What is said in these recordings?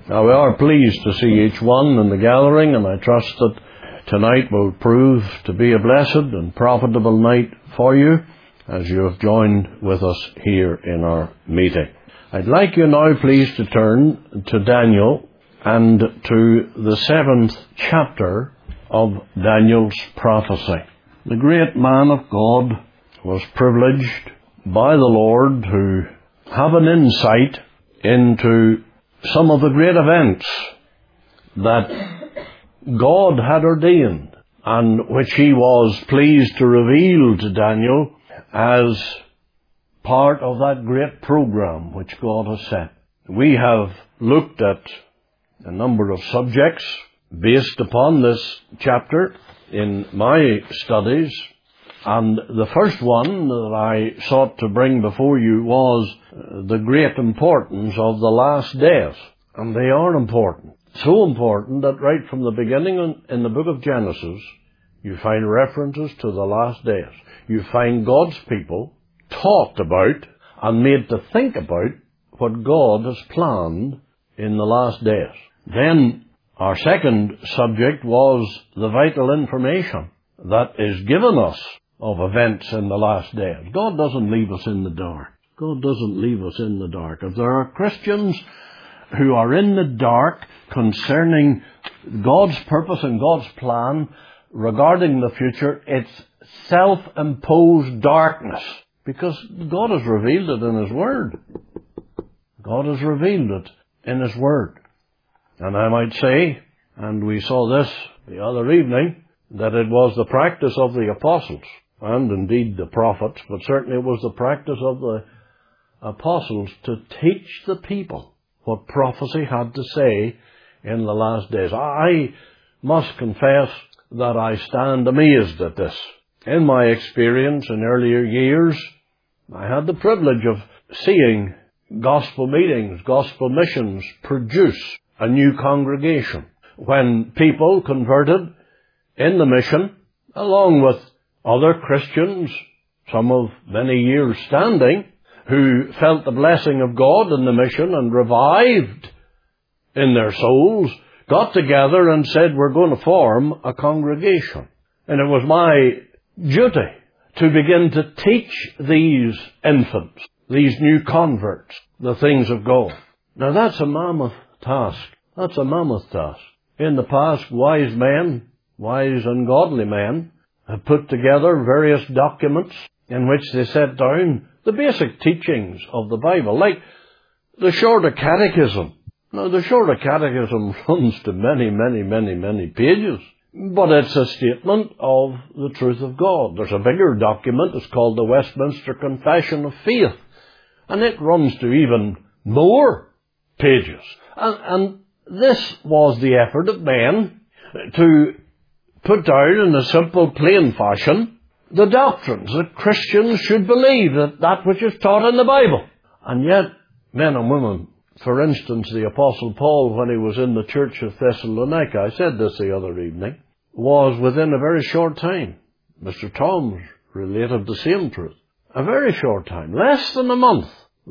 Now, we are pleased to see each one in the gathering, and I trust that tonight will prove to be a blessed and profitable night for you as you have joined with us here in our meeting. I'd like you now, please, to turn to Daniel and to the 7th chapter of Daniel's prophecy. The great man of God was privileged by the Lord to have an insight into some of the great events that God had ordained and which he was pleased to reveal to Daniel as part of that great program which God has set. We have looked at a number of subjects based upon this chapter in my studies, and the first one that I sought to bring before you was the great importance of the last days. And they are important. So important that right from the beginning in the book of Genesis, you find references to the last days. You find God's people talked about and made to think about what God has planned in the last days. Then our second subject was the vital information that is given us of events in the last days. God doesn't leave us in the dark. God doesn't leave us in the dark. If there are Christians who are in the dark concerning God's purpose and God's plan regarding the future, it's self-imposed darkness, because God has revealed it in His Word. God has revealed it in His Word. And I might say, and we saw this the other evening, that it was the practice of the apostles, and indeed the prophets, but certainly it was the practice of the apostles to teach the people what prophecy had to say in the last days. I must confess that I stand amazed at this. In my experience in earlier years, I had the privilege of seeing gospel meetings, gospel missions produce a new congregation. When people converted in the mission, along with other Christians, some of many years standing, who felt the blessing of God in the mission and revived in their souls, got together and said, we're going to form a congregation. And it was my duty to begin to teach these infants, these new converts, the things of God. Now that's a mammoth task. That's a mammoth task. In the past, wise men, wise and godly men, have put together various documents in which they set down the basic teachings of the Bible, like the Shorter Catechism. Now, the Shorter Catechism runs to many pages, but it's a statement of the truth of God. There's a bigger document, it's called the Westminster Confession of Faith, and it runs to even more pages. And this was the effort of men to put down in a simple, plain fashion the doctrines that Christians should believe, that which is taught in the Bible. And yet, men and women, for instance, the Apostle Paul, when he was in the church of Thessalonica, I said this the other evening, was within a very short time, Mr. Toms related the same truth, a very short time, less than a month,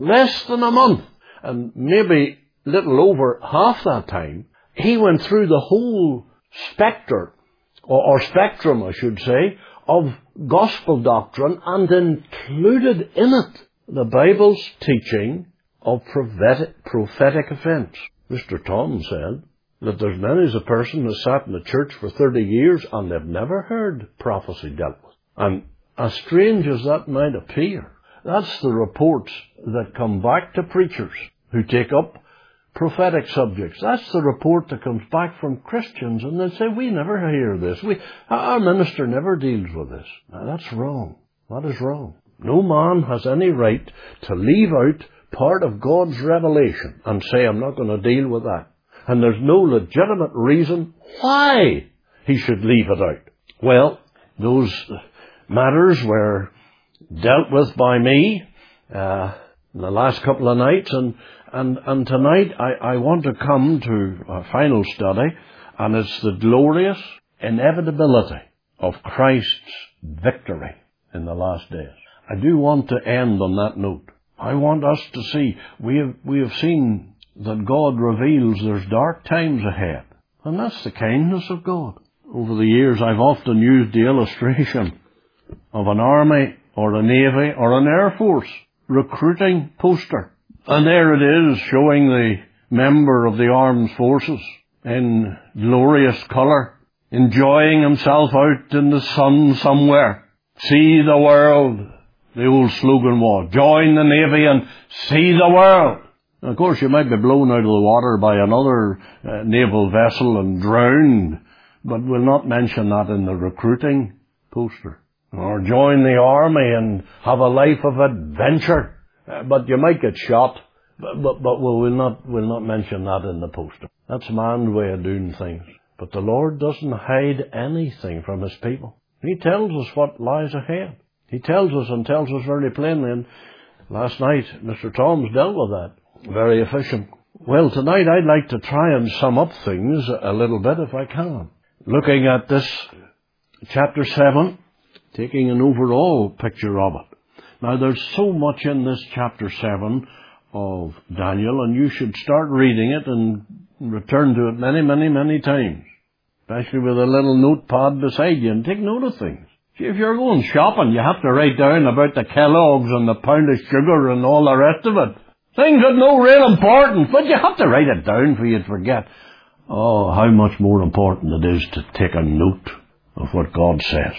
and maybe little over half that time, he went through the whole spectrum, I should say, of gospel doctrine, and included in it the Bible's teaching of prophetic events. Mr. Tom said that there's many as a person who sat in the church for 30 years and they've never heard prophecy dealt with. And as strange as that might appear, that's the reports that come back to preachers who take up prophetic subjects. That's the report that comes back from Christians, and they say, we never hear this. Our minister never deals with this. Now, that's wrong. That is wrong. No man has any right to leave out part of God's revelation and say, I'm not going to deal with that. And there's no legitimate reason why he should leave it out. Well, those matters were dealt with by me in the last couple of nights, and tonight I want to come to a final study, and it's the glorious inevitability of Christ's victory in the last days. I do want to end on that note. I want us to see, we have seen that God reveals there's dark times ahead. And that's the kindness of God. Over the years, I've often used the illustration of an army or a navy or an air force recruiting poster. And there it is, showing the member of the armed forces in glorious colour, enjoying himself out in the sun somewhere. See the world, the old slogan was. Join the Navy and see the world. And of course, you might be blown out of the water by another naval vessel and drowned, but we'll not mention that in the recruiting poster. Or join the army and have a life of adventure, but you might get shot, but we'll not mention that in the poster. That's man's way of doing things. But the Lord doesn't hide anything from His people. He tells us what lies ahead. He tells us and tells us very plainly, and last night Mr. Tom's dealt with that. Very efficient. Well, tonight I'd like to try and sum up things a little bit if I can. Looking at this chapter 7, taking an overall picture of it. Now there's so much in this chapter 7 of Daniel, and you should start reading it and return to it many, many, many times. Especially with a little notepad beside you, and take note of things. See, if you're going shopping, you have to write down about the Kellogg's and the pound of sugar and all the rest of it. Things of no real importance, but you have to write it down for you to forget. Oh, how much more important it is to take a note of what God says,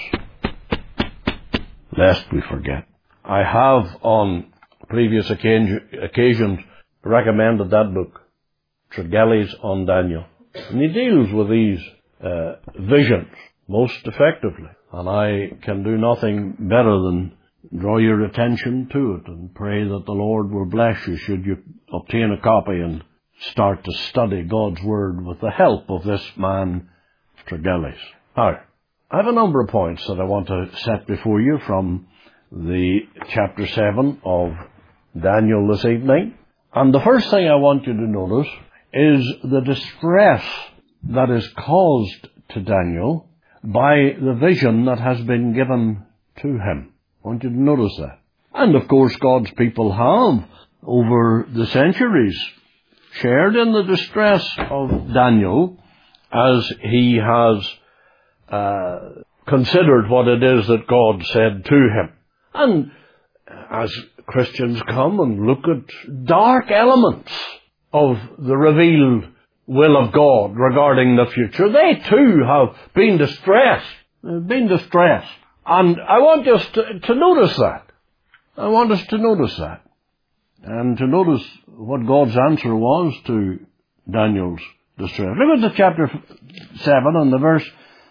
lest we forget. I have on previous occasions recommended that book, Tregelles on Daniel. And he deals with these visions most effectively. And I can do nothing better than draw your attention to it and pray that the Lord will bless you should you obtain a copy and start to study God's Word with the help of this man, Tregelles. Now, I have a number of points that I want to set before you from the chapter 7 of Daniel this evening. And the first thing I want you to notice is the distress that is caused to Daniel by the vision that has been given to him. I want you to notice that. And of course God's people have, over the centuries, shared in the distress of Daniel as he has considered what it is that God said to him. And as Christians come and look at dark elements of the revealed will of God regarding the future, they too have been distressed. They've been distressed. And I want us to notice that. I want us to notice that. And to notice what God's answer was to Daniel's distress. Look at the chapter 7 and the verse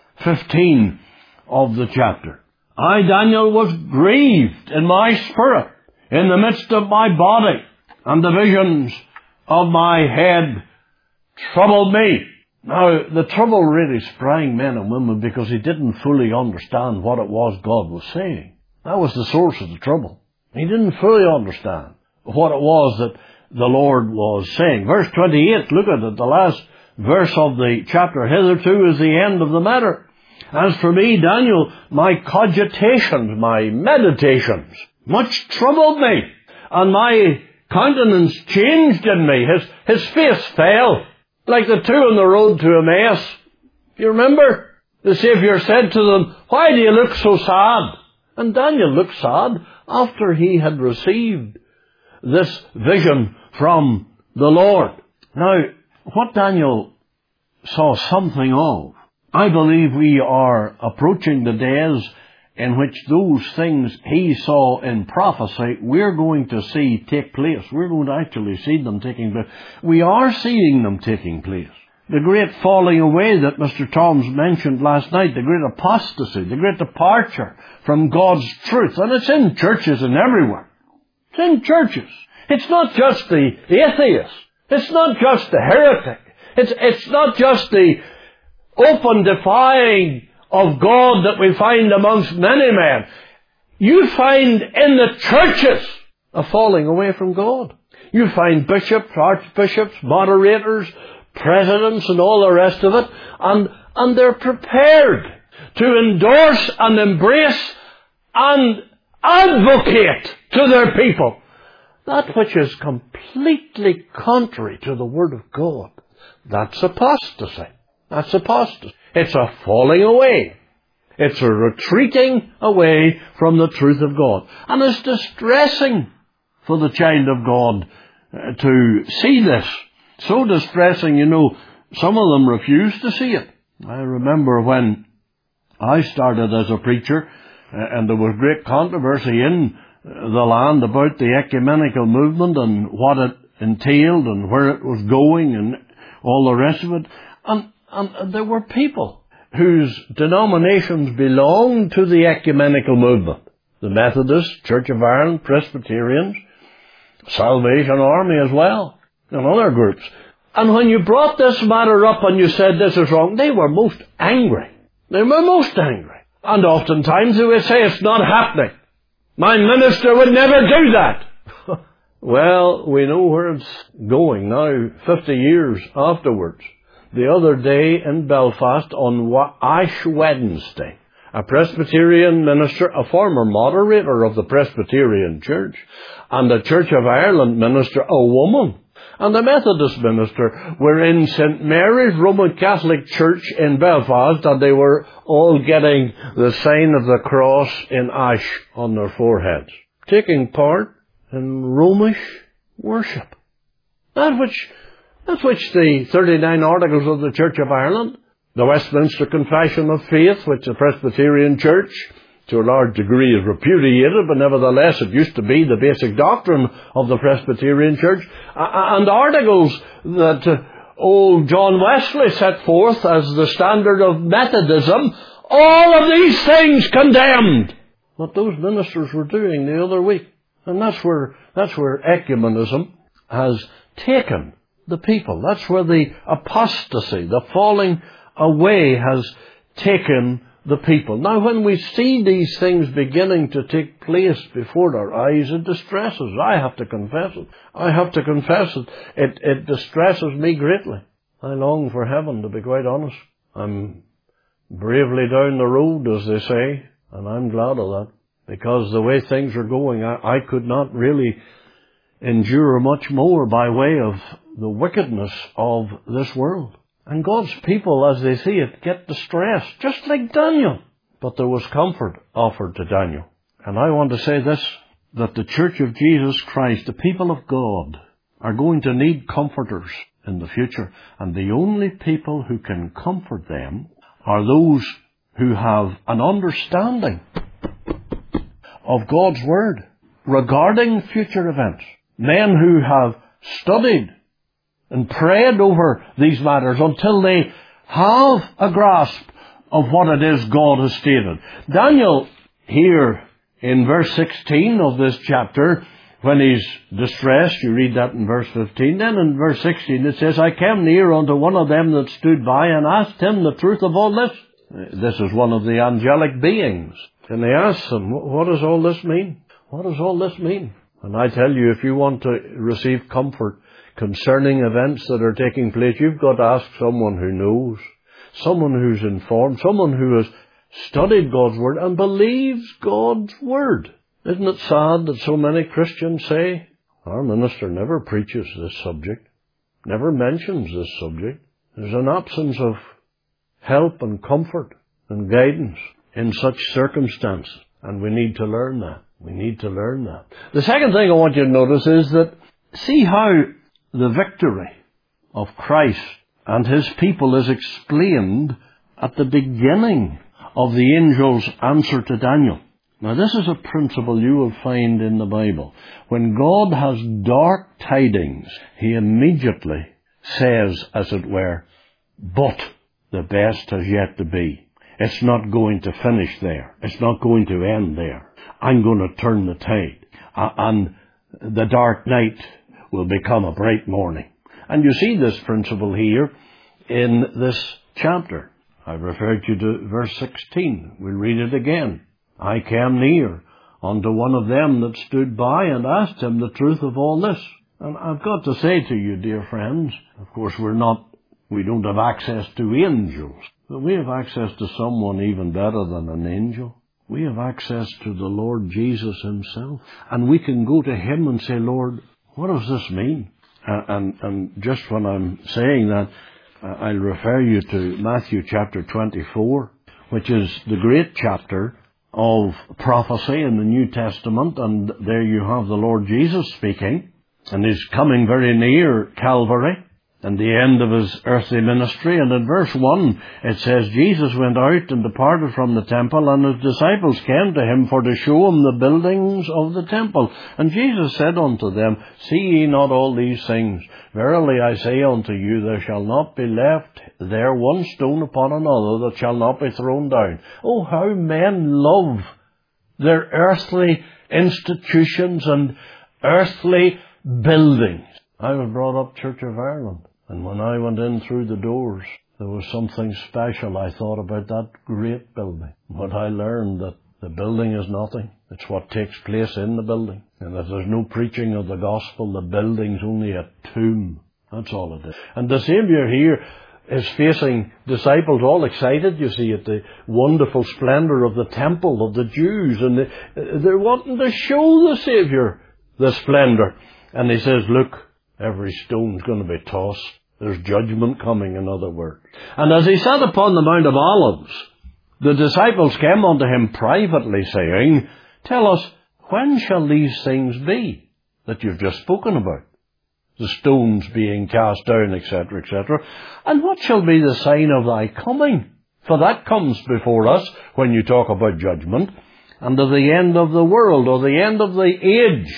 15 of the chapter. I, Daniel, was grieved in my spirit, in the midst of my body, and the visions of my head troubled me. Now, the trouble really sprang men and women because he didn't fully understand what it was God was saying. That was the source of the trouble. He didn't fully understand what it was that the Lord was saying. Verse 28, look at it, the last verse of the chapter. Hitherto is the end of the matter. As for me, Daniel, my cogitations, my meditations, much troubled me, and my countenance changed in me. His face fell, like the two on the road to Emmaus. You remember? The Saviour said to them, why do you look so sad? And Daniel looked sad after he had received this vision from the Lord. Now, what Daniel saw something of, I believe we are approaching the days in which those things he saw in prophecy, we're going to see take place. We're going to actually see them taking place. We are seeing them taking place. The great falling away that Mr. Toms mentioned last night, the great apostasy, the great departure from God's truth. And it's in churches and everywhere. It's in churches. It's not just the atheist. It's not just the heretic. It's not just the open defying of God that we find amongst many men. You find in the churches a falling away from God. You find bishops, archbishops, moderators, presidents and all the rest of it, and they're prepared to endorse and embrace and advocate to their people that which is completely contrary to the Word of God, that's apostasy. That's apostasy. It's a falling away. It's a retreating away from the truth of God. And it's distressing for the child of God to see this. So distressing, some of them refuse to see it. I remember when I started as a preacher, and there was great controversy in the land about the ecumenical movement and what it entailed and where it was going and all the rest of it. And there were people whose denominations belonged to the ecumenical movement. The Methodists, Church of Ireland, Presbyterians, Salvation Army as well, and other groups. And when you brought this matter up and you said this is wrong, they were most angry. They were most angry. And oftentimes they would say, it's not happening. My minister would never do that. Well, we know where it's going now, 50 years afterwards. The other day in Belfast on Ash Wednesday, a Presbyterian minister, a former moderator of the Presbyterian Church, and a Church of Ireland minister, a woman, and the Methodist minister were in St. Mary's Roman Catholic Church in Belfast, and they were all getting the sign of the cross in ash on their foreheads, taking part in Romish worship. That which the 39 Articles of the Church of Ireland, the Westminster Confession of Faith, which the Presbyterian Church to a large degree is repudiated, but nevertheless it used to be the basic doctrine of the Presbyterian Church, and articles that old John Wesley set forth as the standard of Methodism, all of these things condemned. What those ministers were doing the other week. And that's where ecumenism has taken the people. That's where the apostasy, the falling away has taken the people. Now, when we see these things beginning to take place before our eyes, it distresses. I have to confess it. It distresses me greatly. I long for heaven, to be quite honest. I'm bravely down the road, as they say, and I'm glad of that. Because the way things are going, I could not really endure much more by way of the wickedness of this world. And God's people, as they see it, get distressed, just like Daniel. But there was comfort offered to Daniel. And I want to say this, that the Church of Jesus Christ, the people of God, are going to need comforters in the future. And the only people who can comfort them are those who have an understanding of God's Word regarding future events. Men who have studied and prayed over these matters until they have a grasp of what it is God has stated. Daniel, here in verse 16 of this chapter, when he's distressed, you read that in verse 15, then in verse 16 it says, I came near unto one of them that stood by and asked him the truth of all this. This is one of the angelic beings. And they asked him, what does all this mean? What does all this mean? And I tell you, if you want to receive comfort concerning events that are taking place, you've got to ask someone who knows, someone who's informed, someone who has studied God's Word and believes God's Word. Isn't it sad that so many Christians say, our minister never preaches this subject, never mentions this subject. There's an absence of help and comfort and guidance in such circumstances, and we need to learn that. We need to learn that. The second thing I want you to notice is that see how the victory of Christ and His people is explained at the beginning of the angel's answer to Daniel. Now this is a principle you will find in the Bible. When God has dark tidings, He immediately says, as it were, but the best has yet to be. It's not going to finish there. It's not going to end there. I'm going to turn the tide. And the dark night will become a bright morning. And you see this principle here in this chapter. I referred you to verse 16. We'll read it again. I came near unto one of them that stood by and asked him the truth of all this. And I've got to say to you, dear friends, of course we don't have access to angels, but we have access to someone even better than an angel. We have access to the Lord Jesus himself. And we can go to him and say, Lord, what does this mean? And just when I'm saying that, I'll refer you to Matthew chapter 24, which is the great chapter of prophecy in the New Testament. And there you have the Lord Jesus speaking. And he's coming very near Calvary and the end of his earthly ministry. And in verse 1, it says, Jesus went out and departed from the temple, and his disciples came to him for to show him the buildings of the temple. And Jesus said unto them, See ye not all these things? Verily I say unto you, there shall not be left there one stone upon another that shall not be thrown down. Oh, how men love their earthly institutions and earthly buildings. I was brought up Church of Ireland. And when I went in through the doors, there was something special I thought about that great building. But I learned that the building is nothing. It's what takes place in the building. And if there's no preaching of the gospel, the building's only a tomb. That's all it is. And the Saviour here is facing disciples all excited, you see, at the wonderful splendour of the temple of the Jews. And they're wanting to show the Saviour the splendour. And he says, look, every stone's going to be tossed. There's judgment coming, in other words. And as he sat upon the Mount of Olives, the disciples came unto him privately, saying, Tell us, when shall these things be that you've just spoken about? The stones being cast down, etc., etc. And what shall be the sign of thy coming? For that comes before us when you talk about judgment, and of the end of the world, or the end of the age.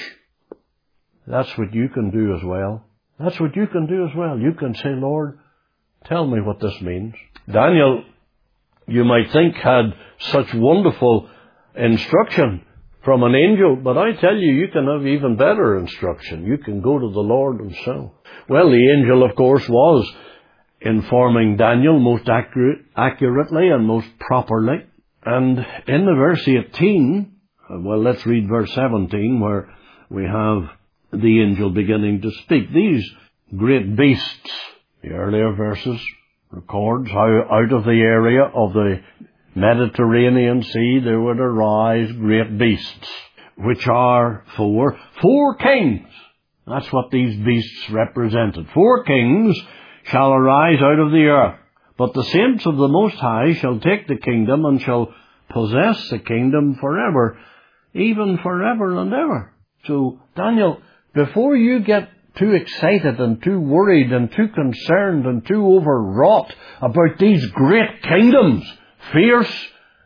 That's what you can do as well. That's what you can do as well. You can say, Lord, tell me what this means. Daniel, you might think, had such wonderful instruction from an angel, but I tell you, you can have even better instruction. You can go to the Lord himself. Well, the angel, of course, was informing Daniel most accurately and most properly. And in the verse 18, well, let's read verse 17, where we have the angel beginning to speak. These great beasts, the earlier verses records how out of the area of the Mediterranean Sea there would arise great beasts, which are four kings. That's what these beasts represented. 4 kings shall arise out of the earth, but the saints of the Most High shall take the kingdom and shall possess the kingdom forever, even forever and ever. So, Daniel, before you get too excited and too worried and too concerned and too overwrought about these great kingdoms, fierce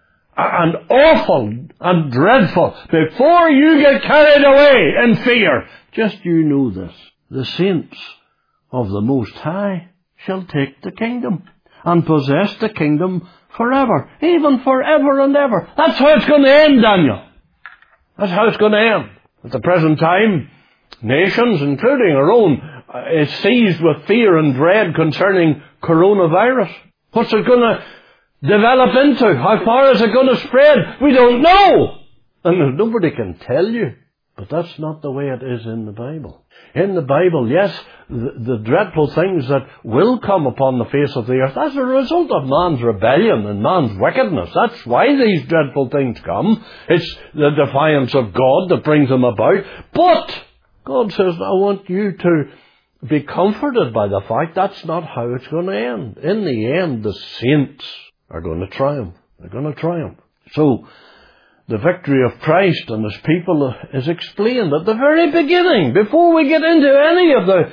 and awful and dreadful, before you get carried away in fear, just you know this. The saints of the Most High shall take the kingdom and possess the kingdom forever, even forever and ever. That's how it's going to end, Daniel. That's how it's going to end. At the present time, nations, including our own, is seized with fear and dread concerning coronavirus. What's it going to develop into? How far is it going to spread? We don't know. And nobody can tell you. But that's not the way it is in the Bible. In the Bible, yes, the dreadful things that will come upon the face of the earth as a result of man's rebellion and man's wickedness. That's why these dreadful things come. It's the defiance of God that brings them about. But God says, I want you to be comforted by the fact that's not how it's going to end. In the end, the saints are going to triumph. They're going to triumph. So, the victory of Christ and his people is explained at the very beginning, before we get into any of the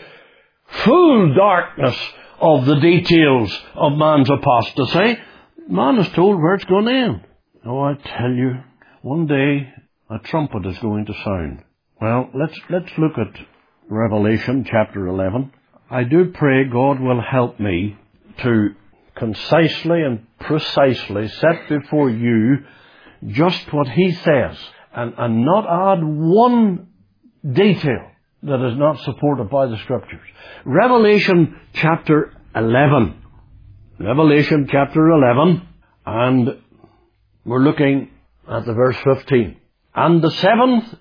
full darkness of the details of man's apostasy. Man is told where it's going to end. Oh, I tell you, one day a trumpet is going to sound. Well, let's look at Revelation chapter 11. I do pray God will help me to concisely and precisely set before you just what he says, and not add one detail that is not supported by the Scriptures. Revelation chapter 11. Revelation chapter 11, and we're looking at the verse 15. And the 7th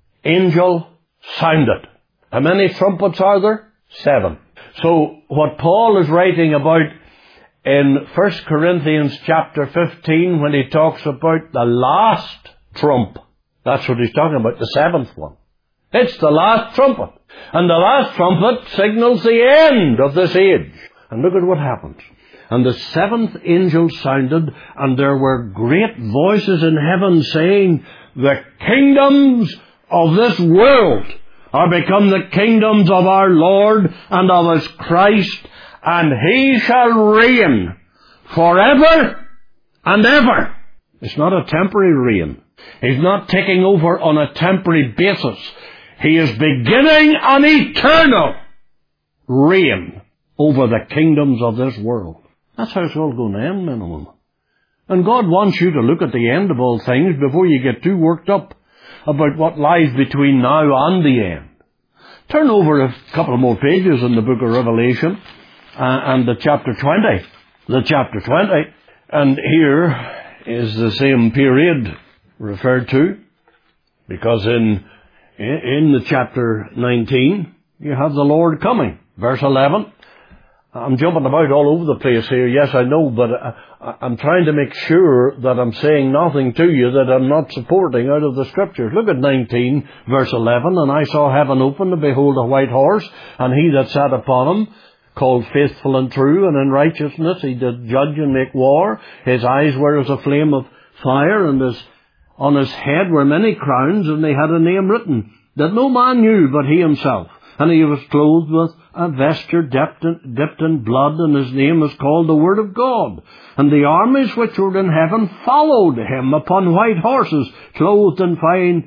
angel sounded. How many trumpets are there? 7. So what Paul is writing about in 1 Corinthians chapter 15 when he talks about the last trump. That's what he's talking about, the seventh one. It's the last trumpet. And the last trumpet signals the end of this age. And look at what happens. And the seventh angel sounded, and there were great voices in heaven saying, the kingdoms of this world are become the kingdoms of our Lord and of his Christ, and he shall reign forever and ever. It's not a temporary reign. He's not taking over on a temporary basis. He is beginning an eternal reign over the kingdoms of this world. That's how it's all going to end, men and women. And God wants you to look at the end of all things before you get too worked up about what lies between now and the end. Turn over a couple more pages in the book of Revelation and the chapter 20. The chapter 20. And here is the same period referred to, because in the chapter 19 you have the Lord coming. Verse 11. I'm jumping about all over the place here, yes I know, but I'm trying to make sure that I'm saying nothing to you that I'm not supporting out of the Scriptures. Look at 19, verse 11. And I saw heaven open, and behold a white horse, and he that sat upon him, called Faithful and True, and in righteousness he did judge and make war. His eyes were as a flame of fire, and on his head were many crowns, and they had a name written, that no man knew but he himself. And he was clothed with a vesture dipped in blood, and his name is called the Word of God. And the armies which were in heaven followed him upon white horses, clothed in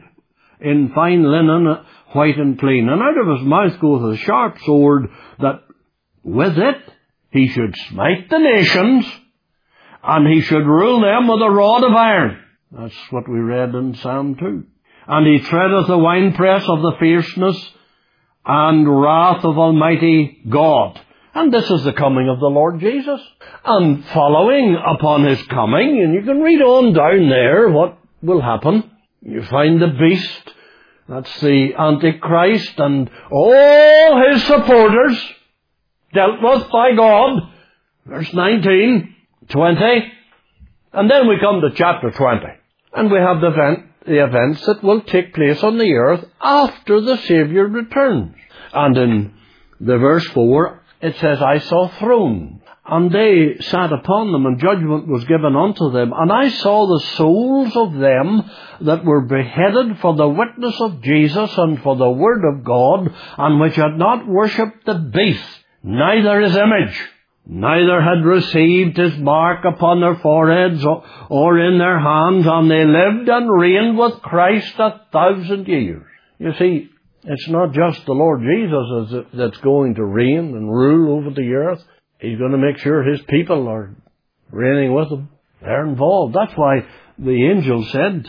fine linen, white and clean. And out of his mouth goeth a sharp sword, that with it he should smite the nations, and he should rule them with a rod of iron. That's what we read in Psalm 2. And he treadeth the winepress of the fierceness and wrath of Almighty God. And this is the coming of the Lord Jesus. And following upon his coming, and you can read on down there what will happen. You find the beast, that's the Antichrist, and all his supporters, dealt with by God. Verse 19, 20. And then we come to chapter 20. And we have the events that will take place on the earth after the Saviour returns. And in the verse 4, it says, I saw thrones, and they sat upon them, and judgment was given unto them. And I saw the souls of them that were beheaded for the witness of Jesus and for the word of God, and which had not worshipped the beast, neither his image, neither had received his mark upon their foreheads or in their hands, and they lived and reigned with Christ 1,000 years. You see, it's not just the Lord Jesus that's going to reign and rule over the earth. He's going to make sure his people are reigning with him. They're involved. That's why the angel said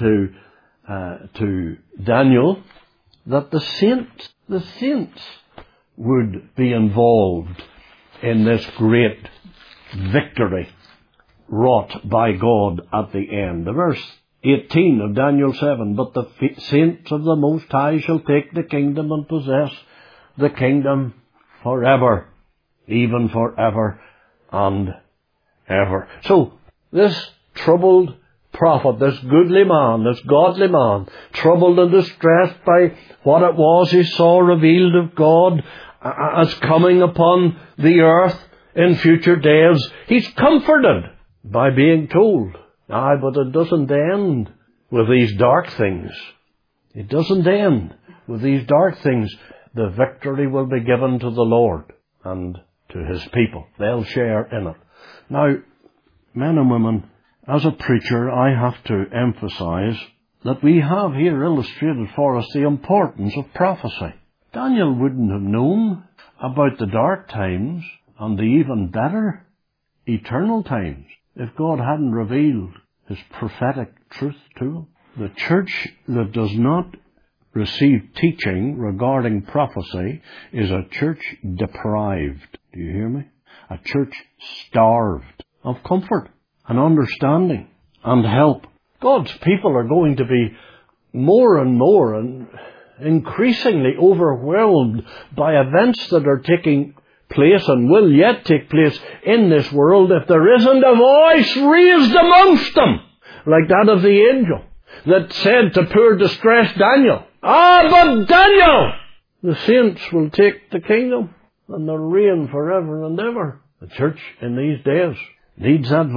to Daniel that the saints would be involved in this great victory wrought by God at the end. The verse 18 of Daniel 7, but the saints of the Most High shall take the kingdom and possess the kingdom forever, even forever and ever. So, this troubled prophet, this goodly man, this godly man, troubled and distressed by what it was he saw revealed of God as coming upon the earth in future days, he's comforted by being told, but it doesn't end with these dark things. It doesn't end with these dark things. The victory will be given to the Lord and to his people. They'll share in it. Now, men and women, as a preacher, I have to emphasize that we have here illustrated for us the importance of prophecy. Daniel wouldn't have known about the dark times and the even better eternal times if God hadn't revealed his prophetic truth to him. The church that does not receive teaching regarding prophecy is a church deprived. Do you hear me? A church starved of comfort and understanding and help. God's people are going to be more and more and increasingly overwhelmed by events that are taking place and will yet take place in this world if there isn't a voice raised amongst them, like that of the angel that said to poor distressed Daniel, but Daniel, the saints will take the kingdom and they'll reign forever and ever. The church in these days needs that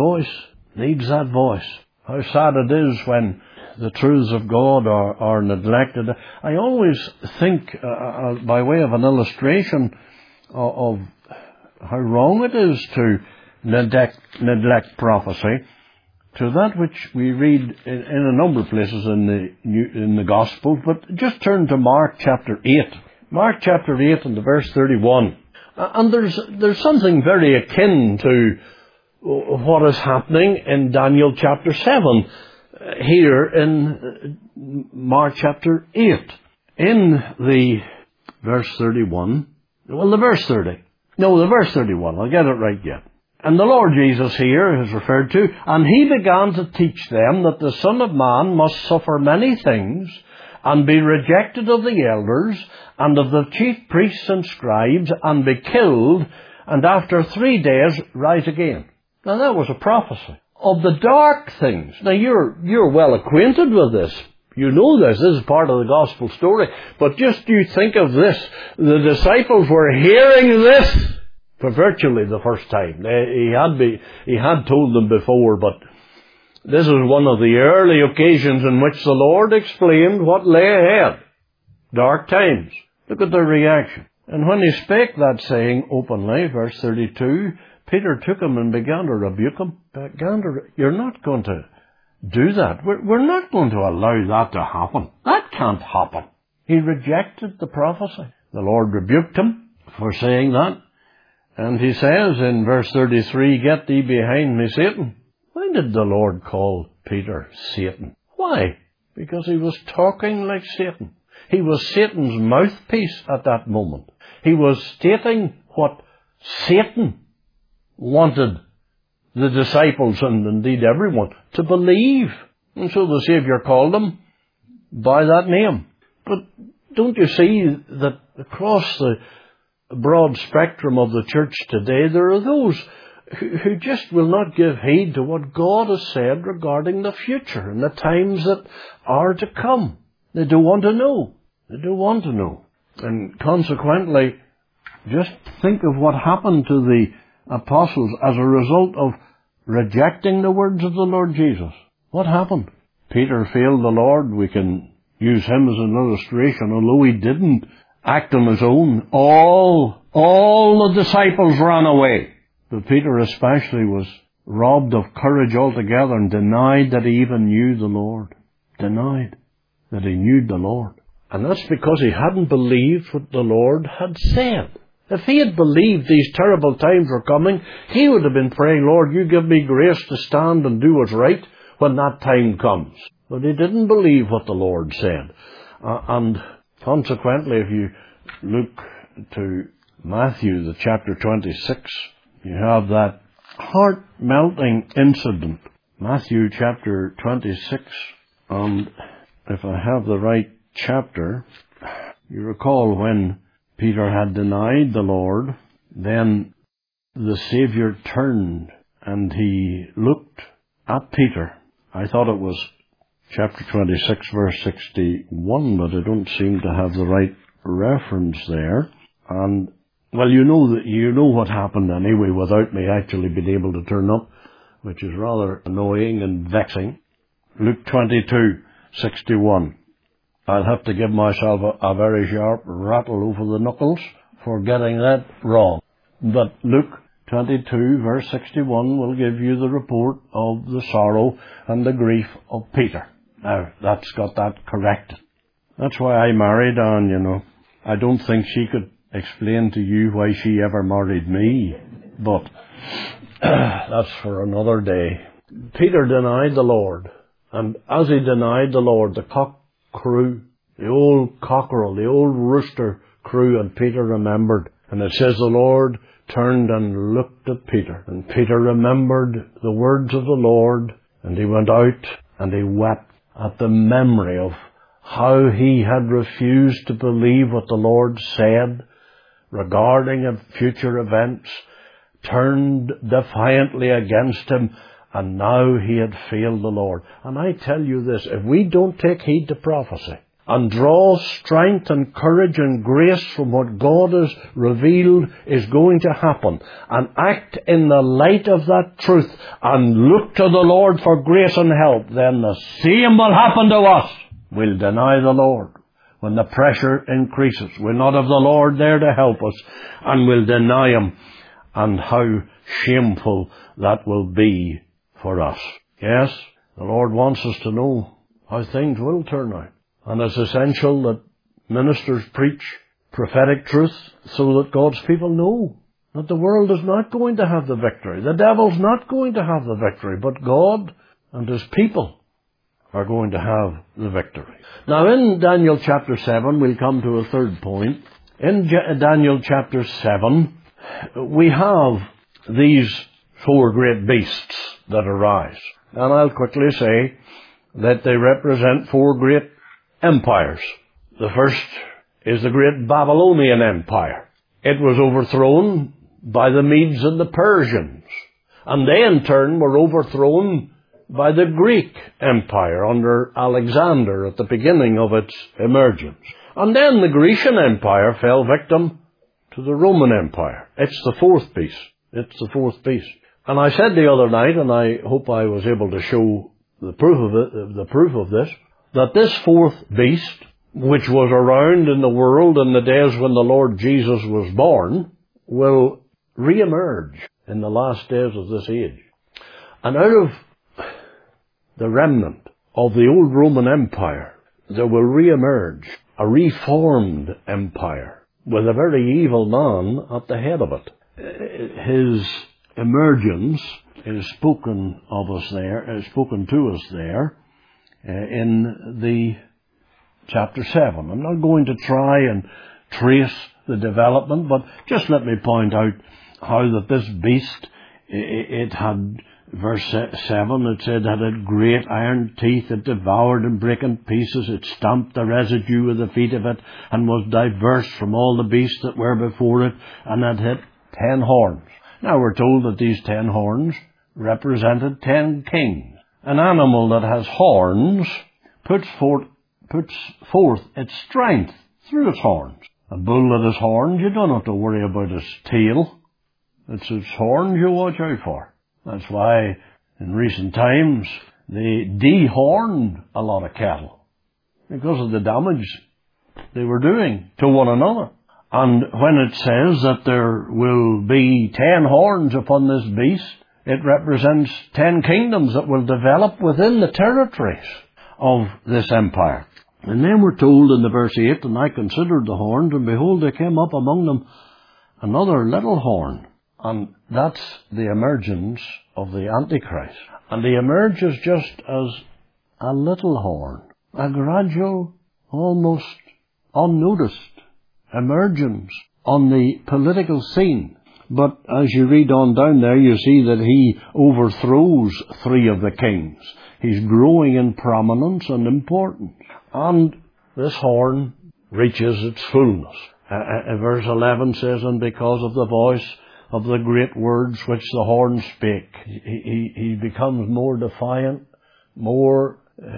voice, How sad it is when the truths of God are neglected. I always think, by way of an illustration of how wrong it is to neglect prophecy, to that which we read in a number of places in the Gospels, but just turn to Mark chapter 8. Mark chapter 8 and the verse 31. And there's something very akin to what is happening in Daniel chapter 7 here in Mark chapter 8. In the verse 31, the verse 30. No, the verse 31. I'll get it right yet. And the Lord Jesus here is referred to, and he began to teach them that the Son of Man must suffer many things, and be rejected of the elders, and of the chief priests and scribes, and be killed, and after 3 days rise again. Now that was a prophecy of the dark things. Now you're well acquainted with this. You know this. This is part of the gospel story. But just you think of this. The disciples were hearing this for virtually the first time. He had told them before, but this is one of the early occasions in which the Lord explained what lay ahead. Dark times. Look at their reaction. And when he spake that saying openly, verse 32, Peter took him and began to rebuke him. You're not going to do that. We're not going to allow that to happen. That can't happen. He rejected the prophecy. The Lord rebuked him for saying that. And he says in verse 33, Get thee behind me, Satan. Why did the Lord call Peter Satan? Why? Because he was talking like Satan. He was Satan's mouthpiece at that moment. He was stating what Satan wanted the disciples, and indeed everyone, to believe. And so the Saviour called them by that name. But don't you see that across the broad spectrum of the church today, there are those who just will not give heed to what God has said regarding the future and the times that are to come. They don't want to know. They don't want to know. And consequently, just think of what happened to the apostles as a result of rejecting the words of the Lord Jesus. What happened? Peter failed the Lord. We can use him as an illustration, although he didn't act on his own. All the disciples ran away. But Peter especially was robbed of courage altogether and denied that he even knew the Lord. Denied that he knew the Lord. And that's because he hadn't believed what the Lord had said. If he had believed these terrible times were coming, he would have been praying, Lord, you give me grace to stand and do what's right when that time comes. But he didn't believe what the Lord said. And consequently, if you look to Matthew, the chapter 26, you have that heart-melting incident. Matthew chapter 26, and if I have the right chapter, you recall when Peter had denied the Lord, then the Saviour turned and he looked at Peter. I thought it was chapter 26, verse 61, but I don't seem to have the right reference there. And, well, you know what happened anyway without me actually being able to turn up, which is rather annoying and vexing. Luke 22, 61. I'll have to give myself a very sharp rattle over the knuckles for getting that wrong. But Luke 22, verse 61 will give you the report of the sorrow and the grief of Peter. Now, that's got that corrected. That's why I married Anne, you know. I don't think she could explain to you why she ever married me, but that's for another day. Peter denied the Lord, and as he denied the Lord, the cock crew, the old cockerel, the old rooster crew, and Peter remembered. And it says the Lord turned and looked at Peter, and Peter remembered the words of the Lord, and he went out and he wept at the memory of how he had refused to believe what the Lord said regarding future events, turned defiantly against him, and now he had failed the Lord. And I tell you this, if we don't take heed to prophecy, and draw strength and courage and grace from what God has revealed is going to happen, and act in the light of that truth, and look to the Lord for grace and help, then the same will happen to us. We'll deny the Lord when the pressure increases. We'll not have the Lord there to help us, and we'll deny Him. And how shameful that will be for us. Yes, the Lord wants us to know how things will turn out. And it's essential that ministers preach prophetic truth so that God's people know that the world is not going to have the victory. The devil's not going to have the victory, but God and His people are going to have the victory. Now in Daniel chapter 7, we'll come to a third point. In Daniel chapter 7, we have these four great beasts that arise. And I'll quickly say that they represent four great empires. The first is the great Babylonian Empire. It was overthrown by the Medes and the Persians. And they in turn were overthrown by the Greek Empire under Alexander at the beginning of its emergence. And then the Grecian Empire fell victim to the Roman Empire. It's the fourth beast. It's the fourth beast. And I said the other night, and I hope I was able to show the proof of this, that this fourth beast, which was around in the world in the days when the Lord Jesus was born, will re-emerge in the last days of this age. And out of the remnant of the old Roman Empire, there will re-emerge a reformed empire with a very evil man at the head of it. His emergence is spoken to us there in the chapter 7. I'm not going to try and trace the development, but just let me point out how that this beast, it had, verse 7, it said that it had great iron teeth, it devoured and brake in pieces, it stamped the residue with the feet of it, and was diverse from all the beasts that were before it, and it had 10 horns. Now we're told that these 10 horns represented 10 kings. An animal that has horns puts forth its strength through its horns. A bull that has horns, you don't have to worry about its tail. It's its horns you watch out for. That's why in recent times they dehorned a lot of cattle because of the damage they were doing to one another. And when it says that there will be 10 horns upon this beast, it represents 10 kingdoms that will develop within the territories of this empire. And then we're told in the verse 8, and I considered the horns, and behold, there came up among them another little horn. And that's the emergence of the Antichrist. And he emerges just as a little horn, a gradual, almost unnoticed emergence on the political scene. But as you read on down there, you see that he overthrows 3 of the kings. He's growing in prominence and importance. And this horn reaches its fullness. Verse 11 says, and because of the voice of the great words which the horn spake, he becomes more defiant, more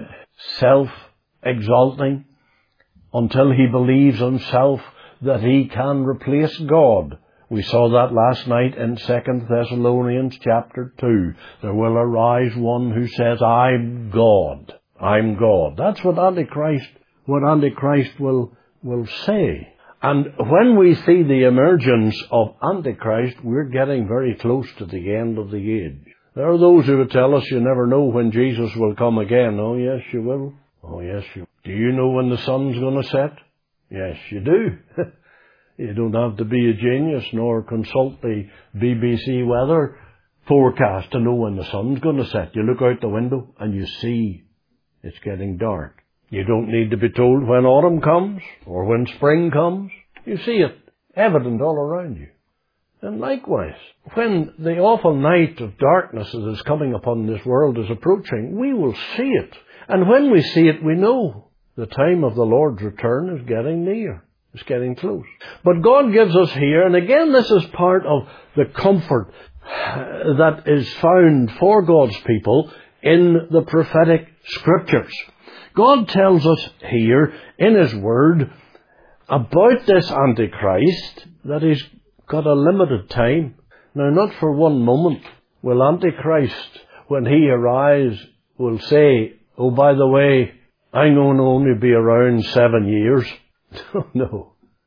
self-exalting, until he believes himself that he can replace God. We saw that last night in 2 Thessalonians chapter 2. There will arise one who says, I'm God. I'm God. That's what Antichrist will say. And when we see the emergence of Antichrist, we're getting very close to the end of the age. There are those who would tell us you never know when Jesus will come again. Oh yes, you will. Oh yes, you will. Do you know when the sun's going to set? Yes, you do. You don't have to be a genius nor consult the BBC weather forecast to know when the sun's going to set. You look out the window and you see it's getting dark. You don't need to be told when autumn comes or when spring comes. You see it evident all around you. And likewise, when the awful night of darkness that is coming upon this world is approaching, we will see it. And when we see it, we know the time of the Lord's return is getting near. It's getting close. But God gives us here, and again this is part of the comfort that is found for God's people in the prophetic scriptures. God tells us here in His Word about this Antichrist that he's got a limited time. Now, not for one moment will Antichrist, when he arrives, will say, oh, by the way, I'm going to only be around 7 years. No.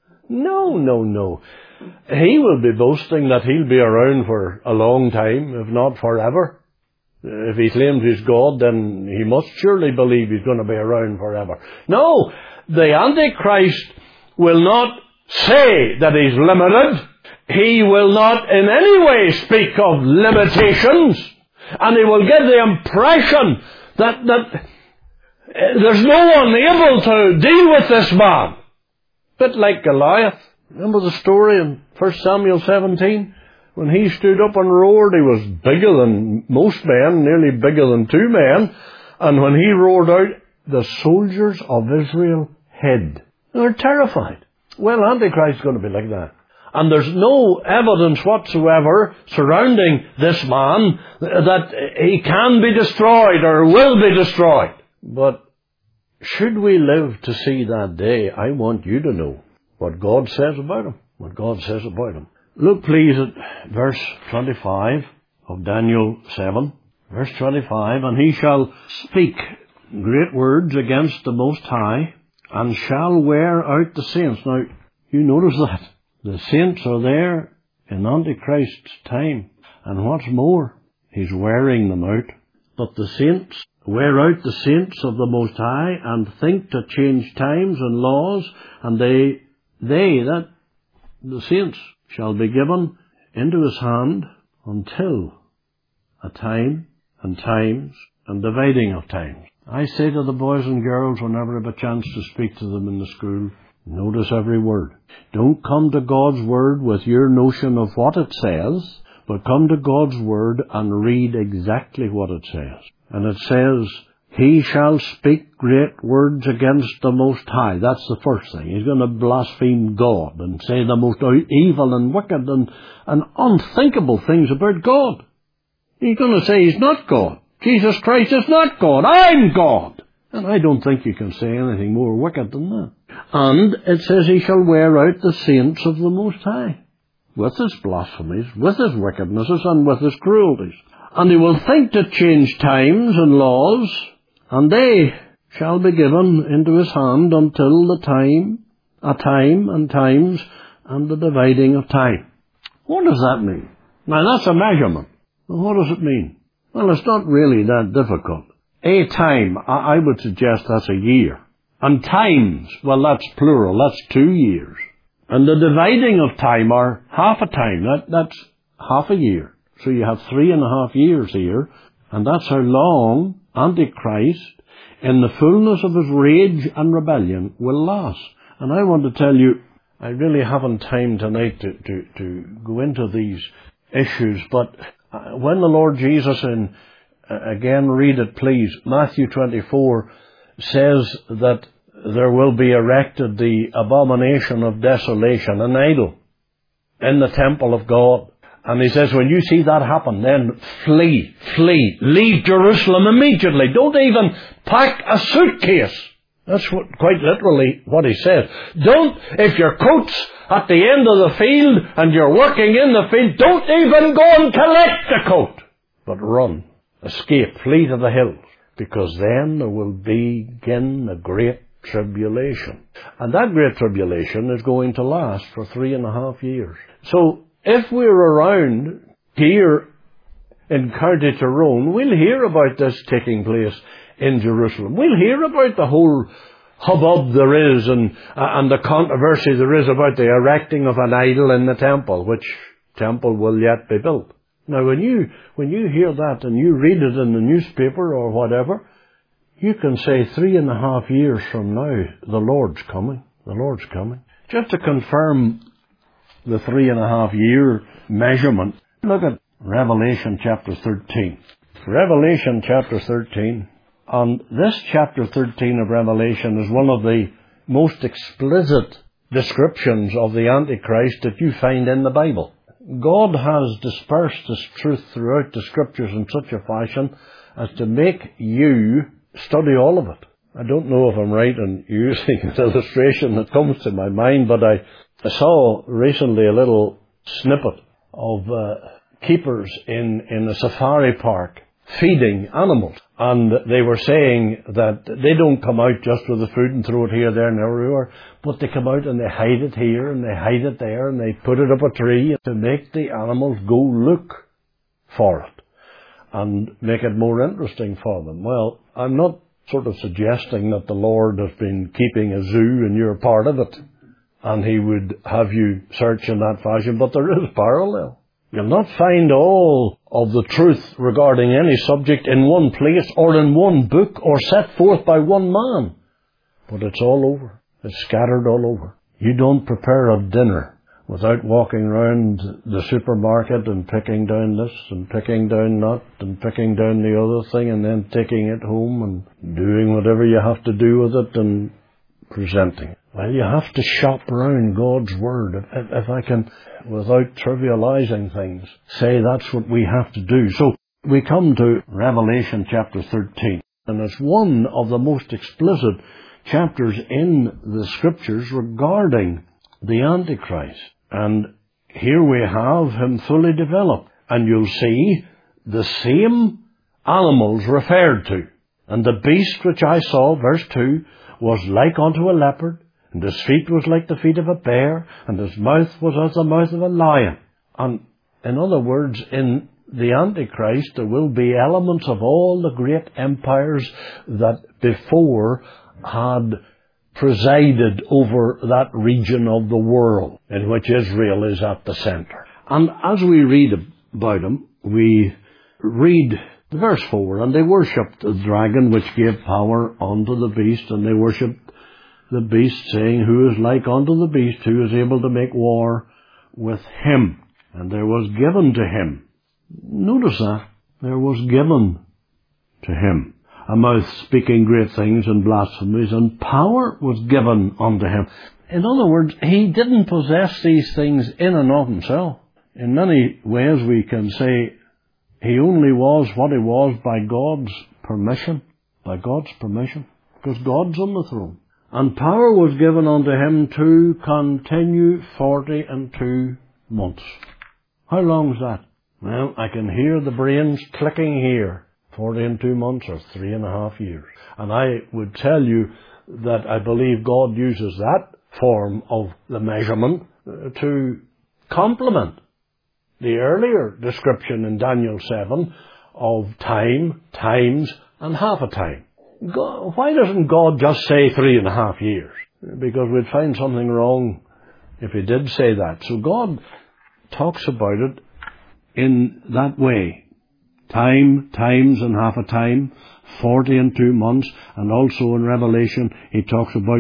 He will be boasting that he'll be around for a long time, if not forever. If he claims he's God, then he must surely believe he's going to be around forever. No, the Antichrist will not say that he's limited. He will not in any way speak of limitations. And he will give the impression that there's no one able to deal with this man. Bit like Goliath. Remember the story in 1 Samuel 17? When he stood up and roared, he was bigger than most men, nearly bigger than 2 men. And when he roared out, the soldiers of Israel hid. They're terrified. Well, Antichrist is going to be like that. And there's no evidence whatsoever surrounding this man that he can be destroyed or will be destroyed. But should we live to see that day, I want you to know what God says about him. What God says about him. Look please at verse 25 of Daniel 7. Verse 25, and he shall speak great words against the Most High, and shall wear out the saints. Now, you notice that. The saints are there in Antichrist's time. And what's more, he's wearing them out. But the saints wear out the saints of the Most High, and think to change times and laws, and the saints, shall be given into his hand until a time and times and dividing of times. I say to the boys and girls whenever I have a chance to speak to them in the school, notice every word. Don't come to God's Word with your notion of what it says, but come to God's Word and read exactly what it says. And it says, he shall speak great words against the Most High. That's the first thing. He's going to blaspheme God and say the most evil and wicked and unthinkable things about God. He's going to say he's not God. Jesus Christ is not God. I'm God. And I don't think you can say anything more wicked than that. And it says he shall wear out the saints of the Most High, with his blasphemies, with his wickednesses, and with his cruelties. And he will think to change times and laws, and they shall be given into his hand until a time and times, and the dividing of time. What does that mean? Now that's a measurement. Well, what does it mean? Well, it's not really that difficult. A time, I would suggest that's a year. And times, well, that's plural, that's 2 years. And the dividing of time, or half a time, that's half a year. So you have 3.5 years here, and that's how long Antichrist, in the fullness of his rage and rebellion, will last. And I want to tell you, I really haven't time tonight to go into these issues, but when the Lord Jesus, again read it please, Matthew 24, says that there will be erected the abomination of desolation, an idol, in the temple of God. And he says, when you see that happen, then flee, leave Jerusalem immediately. Don't even pack a suitcase. That's quite literally what he says. If your coat's at the end of the field and you're working in the field, don't even go and collect the coat. But run, escape, flee to the hills, because then there will begin a great tribulation. And that great tribulation is going to last for 3.5 years. So, if we're around here in County Tyrone, we'll hear about this taking place in Jerusalem. We'll hear about the whole hubbub there is and the controversy there is about the erecting of an idol in the temple, which temple will yet be built. Now, when you hear that and you read it in the newspaper or whatever, you can say 3.5 years from now, the Lord's coming. The Lord's coming. Just to confirm the 3.5 year measurement, look at Revelation chapter 13. Revelation chapter 13. And this chapter 13 of Revelation is one of the most explicit descriptions of the Antichrist that you find in the Bible. God has dispersed His truth throughout the Scriptures in such a fashion as to make you study all of it. I don't know if I'm right in using an illustration that comes to my mind, but I saw recently a little snippet of keepers in a safari park feeding animals. And they were saying that they don't come out just with the food and throw it here, there and everywhere, but they come out and they hide it here and they hide it there and they put it up a tree to make the animals go look for it and make it more interesting for them. Well, I'm not sort of suggesting that the Lord has been keeping a zoo and you're part of it and He would have you search in that fashion, but there is parallel. You'll not find all of the truth regarding any subject in one place or in one book or set forth by one man. But it's all over. It's scattered all over. You don't prepare a dinner without walking around the supermarket and picking down this and picking down that and picking down the other thing and then taking it home and doing whatever you have to do with it and presenting it. Well, you have to shop around God's Word. If I can, without trivializing things, say that's what we have to do. So we come to Revelation chapter 13, and it's one of the most explicit chapters in the Scriptures regarding the Antichrist. And here we have him fully developed. And you'll see the same animals referred to. And the beast which I saw, verse 2, was like unto a leopard, and his feet was like the feet of a bear, and his mouth was as the mouth of a lion. And in other words, in the Antichrist there will be elements of all the great empires that before had presided over that region of the world, in which Israel is at the center. And as we read about him, we read verse 4, and they worshipped the dragon which gave power unto the beast, and they worshipped the beast, saying, Who is like unto the beast, who is able to make war with him? And there was given to him, notice that, there was given to him a mouth speaking great things and blasphemies, and power was given unto him. In other words, he didn't possess these things in and of himself. In many ways we can say he only was what he was by God's permission. By God's permission. Because God's on the throne. And power was given unto him to continue 42 months. How long is that? Well, I can hear the brains clicking here. 42 months or 3.5 years. And I would tell you that I believe God uses that form of the measurement to complement the earlier description in Daniel 7 of time, times, and half a time. Why doesn't God just say 3.5 years? Because we'd find something wrong if He did say that. So God talks about it in that way. Time, times, and half a time, 42 months, and also in Revelation He talks about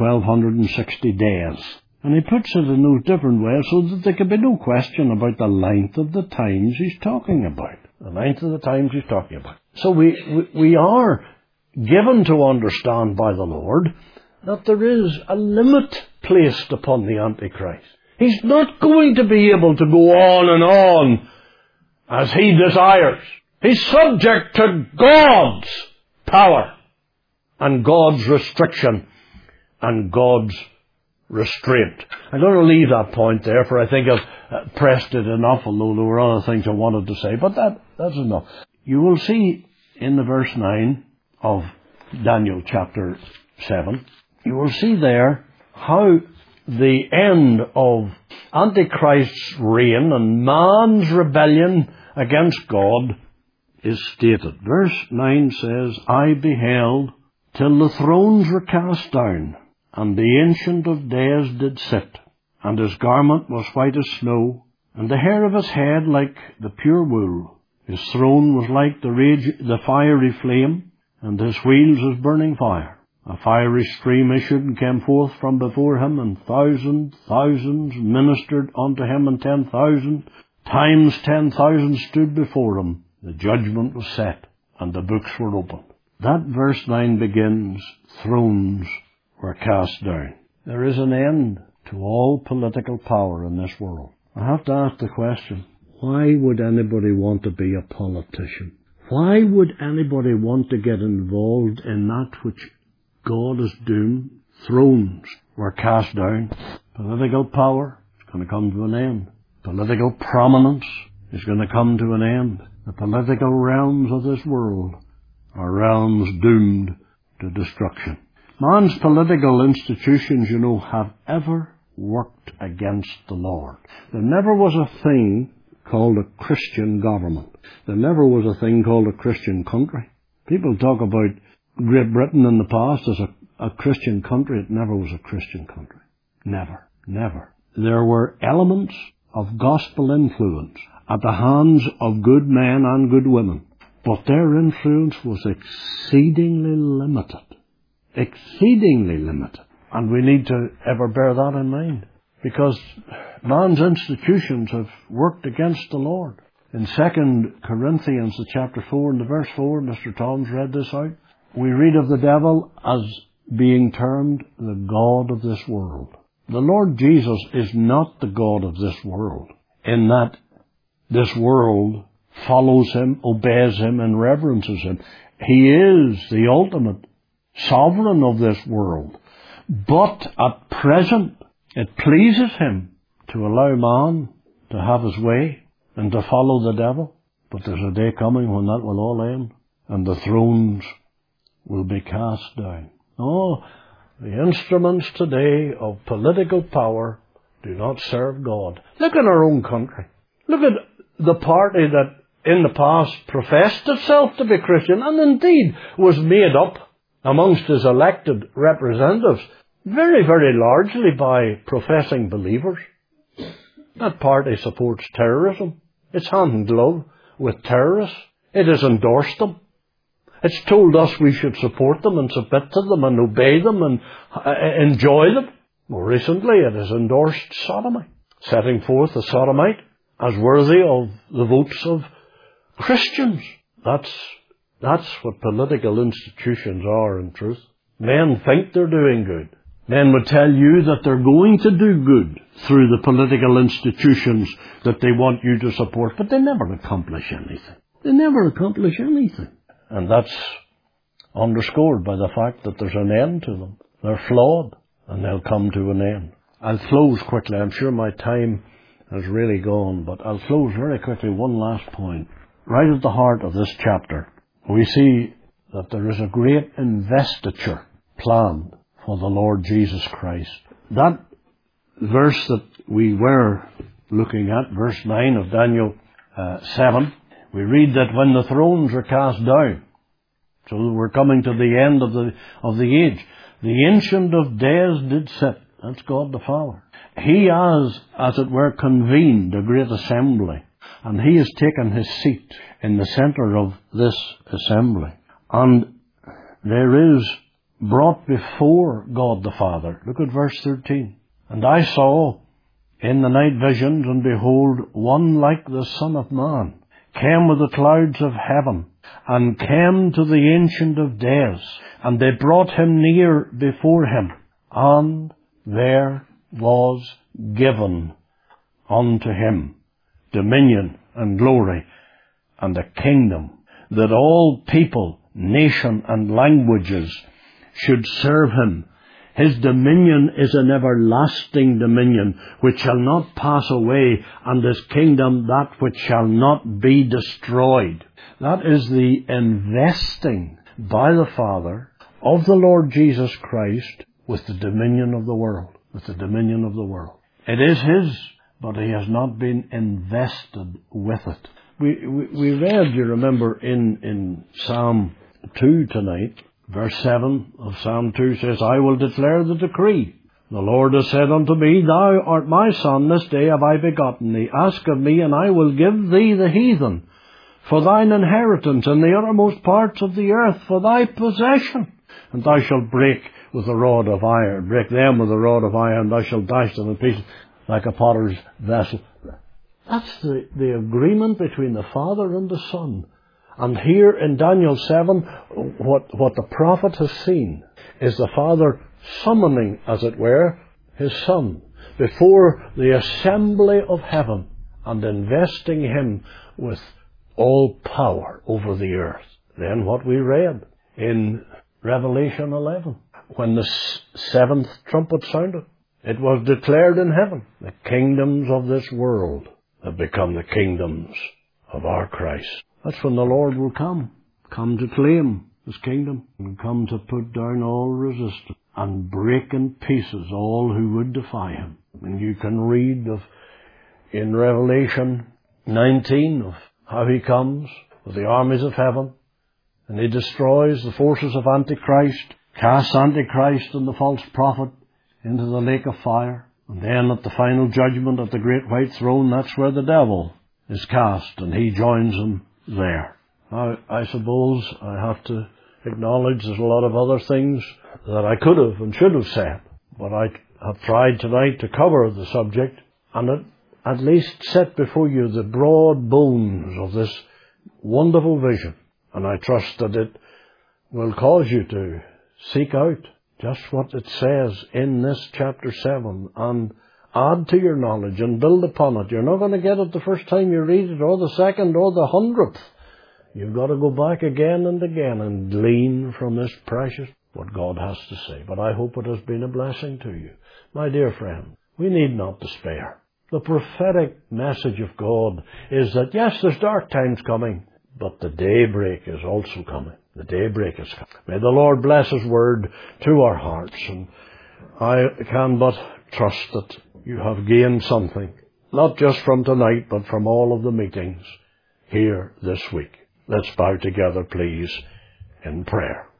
1260 days. And He puts it in those different ways so that there can be no question about the length of the times He's talking about. The length of the times He's talking about. So we are given to understand by the Lord that there is a limit placed upon the Antichrist. He's not going to be able to go on and on as he desires. He's subject to God's power and God's restriction and God's restraint. I'm going to leave that point there, for I think I've pressed it enough, although there were other things I wanted to say, but that's enough. You will see in the verse 9 of Daniel chapter 7, you will see there how the end of Antichrist's reign and man's rebellion against God is stated. Verse 9 says, I beheld till the thrones were cast down, and the Ancient of Days did sit, and his garment was white as snow, and the hair of his head like the pure wool. His throne was like the fiery flame, and his wheels as burning fire. A fiery stream issued and came forth from before him, and thousands ministered unto him, and 10,000 times 10,000 stood before him. The judgment was set, and the books were opened. That verse 9 begins, thrones were cast down. There is an end to all political power in this world. I have to ask the question, why would anybody want to be a politician? Why would anybody want to get involved in that which God has doomed? Thrones were cast down. Political power is going to come to an end. Political prominence is going to come to an end. The political realms of this world are realms doomed to destruction. Man's political institutions, have ever worked against the Lord. There never was a thing called a Christian government. There never was a thing called a Christian country. People talk about Great Britain in the past as a Christian country. It never was a Christian country. Never. Never. There were elements of gospel influence at the hands of good men and good women, but their influence was exceedingly limited. Exceedingly limited. And we need to ever bear that in mind, because man's institutions have worked against the Lord. In 2 Corinthians, the chapter 4 and the verse 4, Mr. Tom's read this out, we read of the devil as being termed the God of this world. The Lord Jesus is not the God of this world, in that this world follows him, obeys him, and reverences him. He is the ultimate sovereign of this world. But at present, it pleases him to allow man to have his way and to follow the devil. But there's a day coming when that will all end, and the thrones will be cast down. Oh, the instruments today of political power do not serve God. Look at our own country. Look at the party that in the past professed itself to be Christian and indeed was made up amongst his elected representatives very, very largely by professing believers. That party supports terrorism. It's hand in glove with terrorists. It has endorsed them. It's told us we should support them and submit to them and obey them and enjoy them. More recently, it has endorsed sodomy, setting forth the sodomite as worthy of the votes of Christians. That's what political institutions are in truth. Men think they're doing good. Men would tell you that they're going to do good through the political institutions that they want you to support, but they never accomplish anything. They never accomplish anything. And that's underscored by the fact that there's an end to them. They're flawed, and they'll come to an end. I'll close quickly. I'm sure my time has really gone, but I'll close very quickly. One last point. Right at the heart of this chapter, we see that there is a great investiture planned for the Lord Jesus Christ. That verse that we were looking at, verse 9 of Daniel 7, we read that when the thrones are cast down, so we're coming to the end of the age, the Ancient of Days did sit. That's God the Father. He has, as it were, convened a great assembly, and he has taken his seat in the center of this assembly. And there is brought before God the Father. Look at verse 13. And I saw in the night visions, and behold, one like the Son of Man came with the clouds of heaven, and came to the Ancient of Days, and they brought him near before him, and there was given unto him dominion and glory and a kingdom, that all people, nation and languages should serve him. His dominion is an everlasting dominion which shall not pass away, and his kingdom that which shall not be destroyed. That is the investing by the Father of the Lord Jesus Christ with the dominion of the world. With the dominion of the world. It is his, but he has not been invested with it. We read, you remember, in Psalm 2 tonight, verse 7 of Psalm 2 says, I will declare the decree. The Lord has said unto me, Thou art my son, this day have I begotten thee. Ask of me, and I will give thee the heathen for thine inheritance, and the uttermost parts of the earth for thy possession. And thou shalt break with a rod of iron, break them with a rod of iron, thou shalt dash them in pieces like a potter's vessel. That's the agreement between the Father and the Son. And here in Daniel 7, what the prophet has seen is the Father summoning, as it were, his Son before the assembly of heaven and investing him with all power over the earth. Then what we read in Revelation 11, when the seventh trumpet sounded, it was declared in heaven, the kingdoms of this world have become the kingdoms of our Christ. That's when the Lord will come to claim his kingdom, and come to put down all resistance and break in pieces all who would defy him. And you can read in Revelation 19 of how he comes with the armies of heaven, and he destroys the forces of Antichrist, casts Antichrist and the false prophet into the lake of fire. And then at the final judgment at the great white throne, that's where the devil is cast, and he joins him there. Now, I suppose I have to acknowledge there's a lot of other things that I could have and should have said, but I have tried tonight to cover the subject and at least set before you the broad bones of this wonderful vision. And I trust that it will cause you to seek out just what it says in this chapter 7 and add to your knowledge and build upon it. You're not going to get it the first time you read it, or the second, or the 100th. You've got to go back again and again and glean from this precious what God has to say. But I hope it has been a blessing to you. My dear friend, we need not despair. The prophetic message of God is that, yes, there's dark times coming, but the daybreak is also coming. The daybreak is coming. May the Lord bless his word to our hearts. And I can but trust that you have gained something, not just from tonight, but from all of the meetings here this week. Let's bow together, please, in prayer.